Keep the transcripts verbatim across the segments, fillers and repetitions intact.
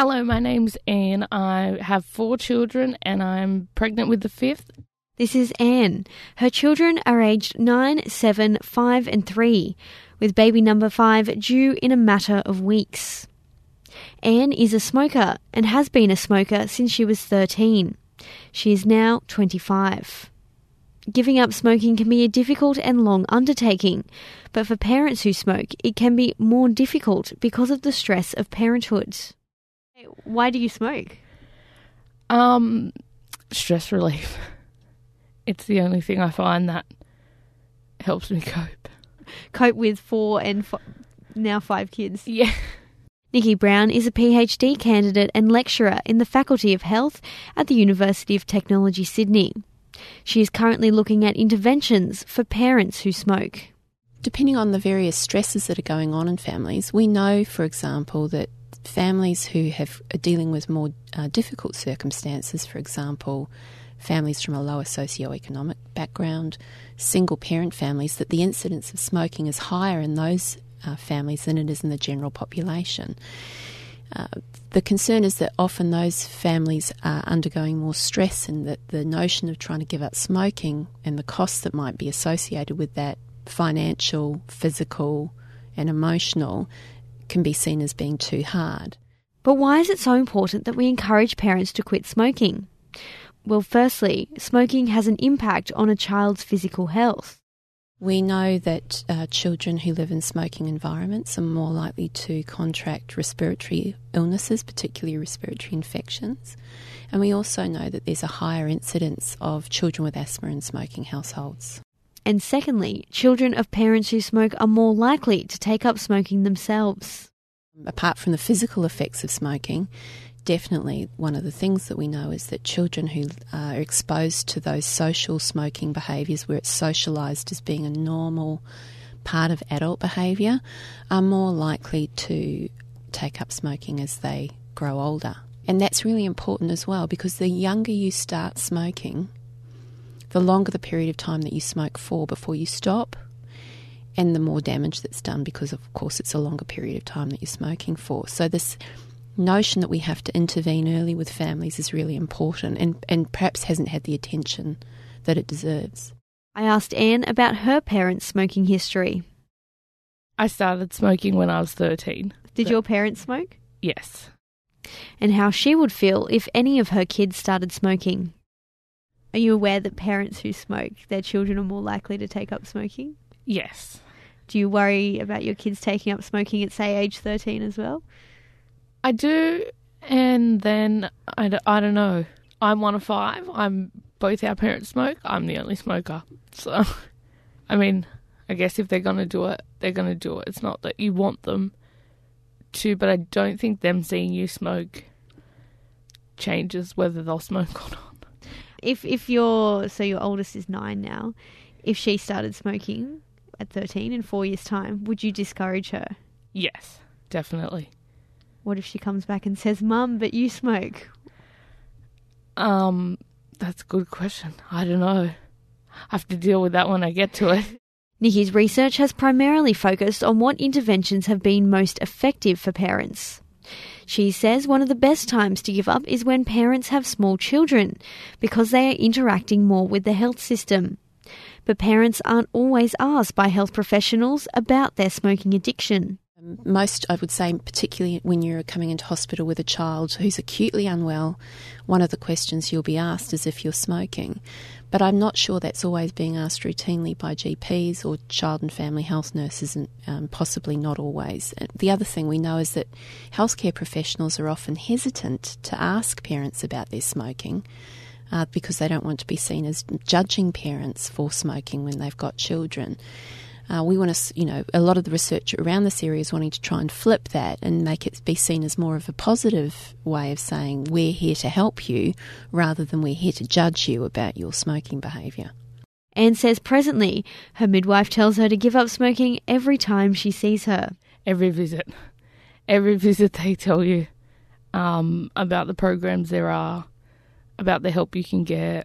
Hello, my name's Anne. I have four children and I'm pregnant with the fifth. This is Anne. Her children are aged nine, seven, five and three, with baby number five due in a matter of weeks. Anne is a smoker and has been a smoker since she was thirteen. She is now twenty-five. Giving up smoking can be a difficult and long undertaking, but for parents who smoke, it can be more difficult because of the stress of parenthood. Why do you smoke? Um, stress relief. It's the only thing I find that helps me cope. Cope with four and f- now five kids? Yeah. Nikki Brown is a PhD candidate and lecturer in the Faculty of Health at the University of Technology, Sydney. She is currently looking at interventions for parents who smoke. Depending on the various stresses that are going on in families, we know, for example, that families who have, are dealing with more uh, difficult circumstances, for example, families from a lower socioeconomic background, single-parent families, that the incidence of smoking is higher in those uh, families than it is in the general population. Uh, the concern is that often those families are undergoing more stress, and that the notion of trying to give up smoking and the costs that might be associated with that, financial, physical and emotional, can be seen as being too hard. But why is it so important that we encourage parents to quit smoking? Well, firstly, smoking has an impact on a child's physical health. We know that uh, children who live in smoking environments are more likely to contract respiratory illnesses, particularly respiratory infections. And we also know that there's a higher incidence of children with asthma in smoking households. And secondly, children of parents who smoke are more likely to take up smoking themselves. Apart from the physical effects of smoking, definitely one of the things that we know is that children who are exposed to those social smoking behaviours, where it's socialised as being a normal part of adult behaviour, are more likely to take up smoking as they grow older. And that's really important as well, because the younger you start smoking, the longer the period of time that you smoke for before you stop, and the more damage that's done, because of course it's a longer period of time that you're smoking for. So this notion that we have to intervene early with families is really important, and, and perhaps hasn't had the attention that it deserves. I asked Anne about her parents' smoking history. I started smoking when I was thirteen. Did your parents smoke? Yes. And how she would feel if any of her kids started smoking. Are you aware that parents who smoke, their children are more likely to take up smoking? Yes. Do you worry about your kids taking up smoking at, say, age thirteen as well? I do, and then I, d- I don't know. I'm one of five. I'm both our parents smoke. I'm the only smoker. So, I mean, I guess if they're going to do it, they're going to do it. It's not that you want them to, but I don't think them seeing you smoke changes whether they'll smoke or not. If if your so your oldest is nine now, if she started smoking at thirteen in four years' time, would you discourage her? Yes, definitely. What if she comes back and says, "Mum, but you smoke"? Um, that's a good question. I don't know. I have to deal with that when I get to it. Nikki's research has primarily focused on what interventions have been most effective for parents. She says one of the best times to give up is when parents have small children, because they are interacting more with the health system. But parents aren't always asked by health professionals about their smoking addiction. Most, I would say, particularly when you're coming into hospital with a child who's acutely unwell, one of the questions you'll be asked is if you're smoking. But I'm not sure that's always being asked routinely by G Ps or child and family health nurses, and um, possibly not always. The other thing we know is that healthcare professionals are often hesitant to ask parents about their smoking uh, because they don't want to be seen as judging parents for smoking when they've got children. Uh, we want to, you know, a lot of the research around this area is wanting to try and flip that and make it be seen as more of a positive way of saying we're here to help you rather than we're here to judge you about your smoking behaviour. Anne says presently her midwife tells her to give up smoking every time she sees her. Every visit. Every visit they tell you um, about the programs there are, about the help you can get.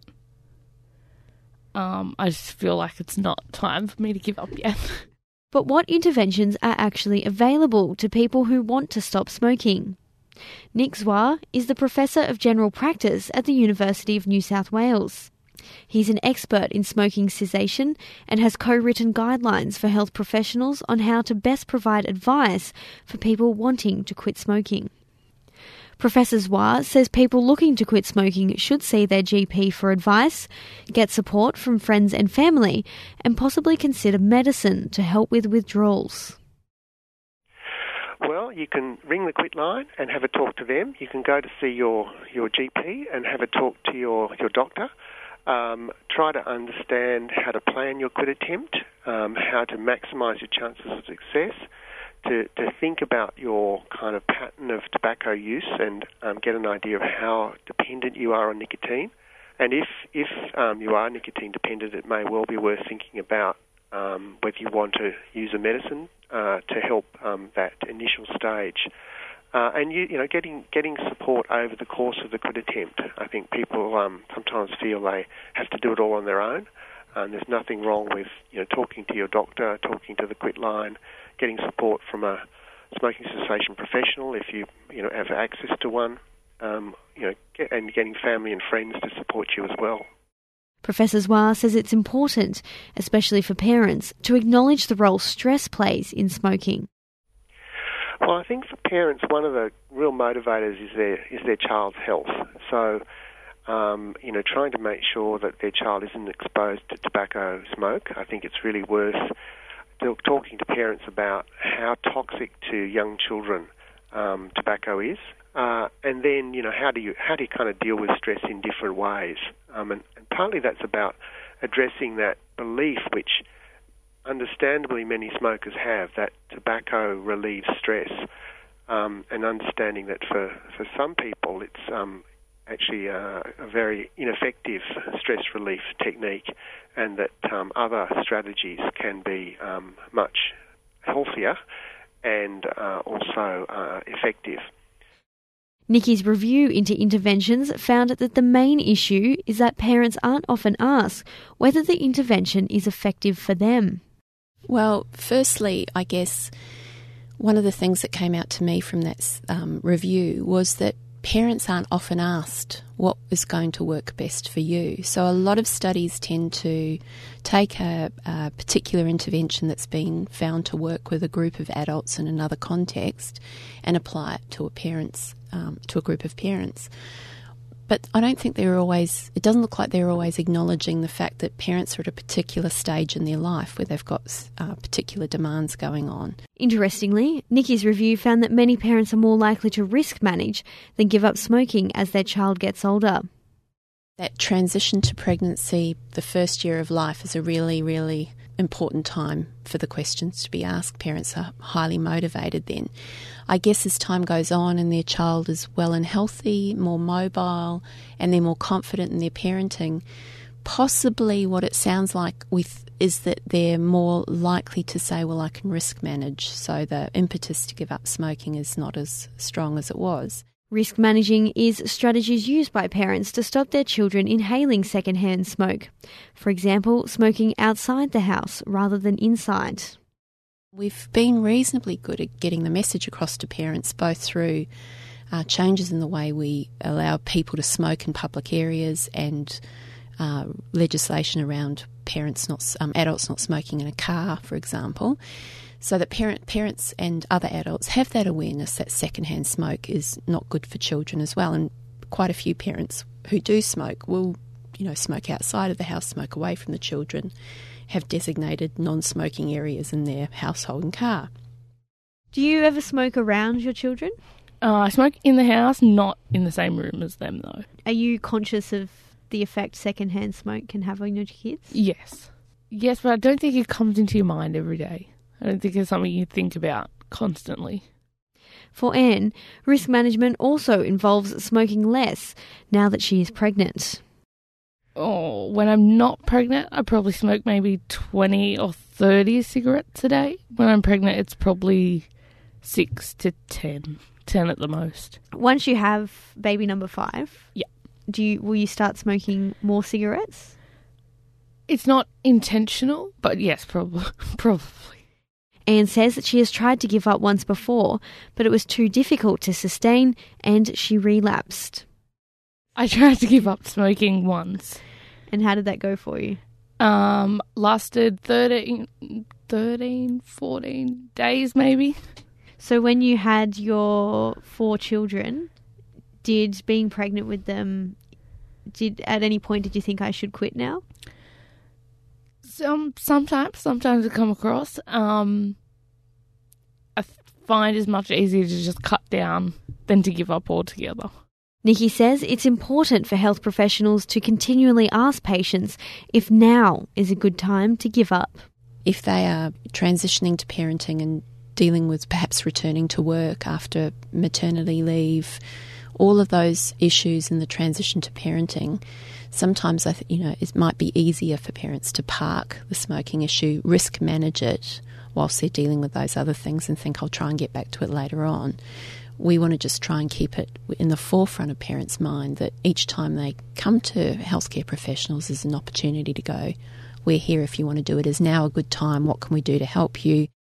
Um, I just feel like it's not time for me to give up yet. But what interventions are actually available to people who want to stop smoking? Nick Zwar is the Professor of General Practice at the University of New South Wales. He's an expert in smoking cessation and has co-written guidelines for health professionals on how to best provide advice for people wanting to quit smoking. Professor Zwar says people looking to quit smoking should see their G P for advice, get support from friends and family, and possibly consider medicine to help with withdrawals. Well, you can ring the Quit line and have a talk to them. You can go to see your, your G P and have a talk to your, your doctor. Um, try to understand how to plan your quit attempt, um, how to maximise your chances of success, to, to think about your kind of pattern of tobacco use and um, get an idea of how dependent you are on nicotine. And if, if um, you are nicotine dependent, it may well be worth thinking about um, whether you want to use a medicine uh, to help um, that initial stage. Uh, and you, you know, getting getting support over the course of the quit attempt. I think people um, sometimes feel they have to do it all on their own. And there's nothing wrong with you know talking to your doctor, talking to the Quit line, getting support from a smoking cessation professional if you you know have access to one. Um, you know, get, and getting family and friends to support you as well. Professor Zwar says it's important, especially for parents, to acknowledge the role stress plays in smoking. Well, I think for parents, one of the real motivators is their is their child's health. So, um, you know, trying to make sure that their child isn't exposed to tobacco smoke. I think it's really worth talking to parents about how toxic to young children um, tobacco is, uh, and then you know how do you how do you kind of deal with stress in different ways. Um, and, and partly that's about addressing that belief which understandably many smokers have, that tobacco relieves stress, um, and understanding that for, for some people it's um, actually a, a very ineffective stress relief technique, and that um, other strategies can be um, much healthier and uh, also uh, effective. Nikki's review into interventions found that the main issue is that parents aren't often asked whether the intervention is effective for them. Well, firstly, I guess one of the things that came out to me from that um, review was that parents aren't often asked what is going to work best for you. So a lot of studies tend to take a, a particular intervention that's been found to work with a group of adults in another context and apply it to a parents, um, to a group of parents. But I don't think they're always, it doesn't look like they're always acknowledging the fact that parents are at a particular stage in their life where they've got uh, particular demands going on. Interestingly, Nikki's review found that many parents are more likely to risk manage than give up smoking as their child gets older. That transition to pregnancy, the first year of life, is a really, really important time for the questions to be asked. Parents are highly motivated then. I guess as time goes on and their child is well and healthy, more mobile, and they're more confident in their parenting, possibly what it sounds like with is that they're more likely to say, well, I can risk manage, so the impetus to give up smoking is not as strong as it was. Risk managing is strategies used by parents to stop their children inhaling secondhand smoke. For example, smoking outside the house rather than inside. We've been reasonably good at getting the message across to parents, both through uh, changes in the way we allow people to smoke in public areas and uh, legislation around parents not, um, adults not smoking in a car, for example, so that parent, parents and other adults have that awareness that secondhand smoke is not good for children as well. And quite a few parents who do smoke will, you know, smoke outside of the house, smoke away from the children, have designated non-smoking areas in their household and car. Do you ever smoke around your children? Uh, I smoke in the house, not in the same room as them, though. Are you conscious of the effect secondhand smoke can have on your kids? Yes. Yes, but I don't think it comes into your mind every day. I don't think it's something you think about constantly. For Anne, risk management also involves smoking less now that she is pregnant. Oh, when I'm not pregnant, I probably smoke maybe twenty or thirty cigarettes a day. When I'm pregnant, it's probably six to ten. ten at the most. Once you have baby number five, yeah. do you will you start smoking more cigarettes? It's not intentional, but yes, probably. probably. Anne says that she has tried to give up once before, but it was too difficult to sustain and she relapsed. I tried to give up smoking once. And how did that go for you? Um, lasted thirteen, thirteen, fourteen days maybe. So when you had your four children, did being pregnant with them, did at any point did you think I should quit now? Some sometimes, sometimes I come across. Um, I find it's much easier to just cut down than to give up altogether. Nikki says it's important for health professionals to continually ask patients if now is a good time to give up. If they are transitioning to parenting and dealing with perhaps returning to work after maternity leave, all of those issues in the transition to parenting, sometimes I th- you know it might be easier for parents to park the smoking issue, risk manage it whilst they're dealing with those other things and think I'll try and get back to it later on. We want to just try and keep it in the forefront of parents' mind that each time they come to healthcare professionals is an opportunity to go, we're here if you want to do it. Is now a good time? What can we do to help you?